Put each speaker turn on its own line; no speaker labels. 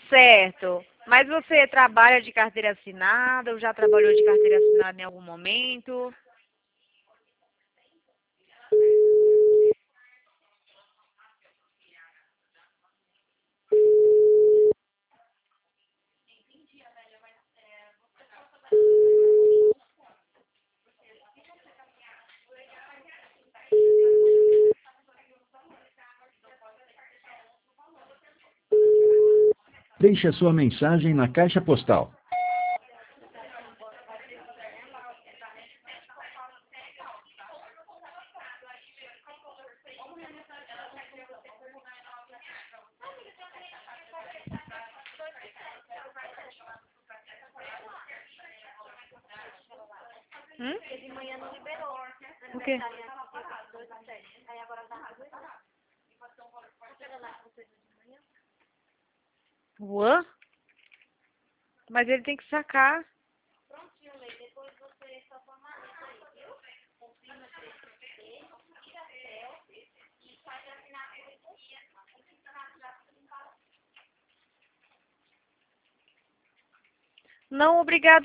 Certo. Mas você trabalha de carteira assinada ou já trabalhou de carteira assinada em algum momento?
Deixe a sua mensagem na caixa postal.
O quê? Uã? Mas ele tem que sacar. Não, obrigado.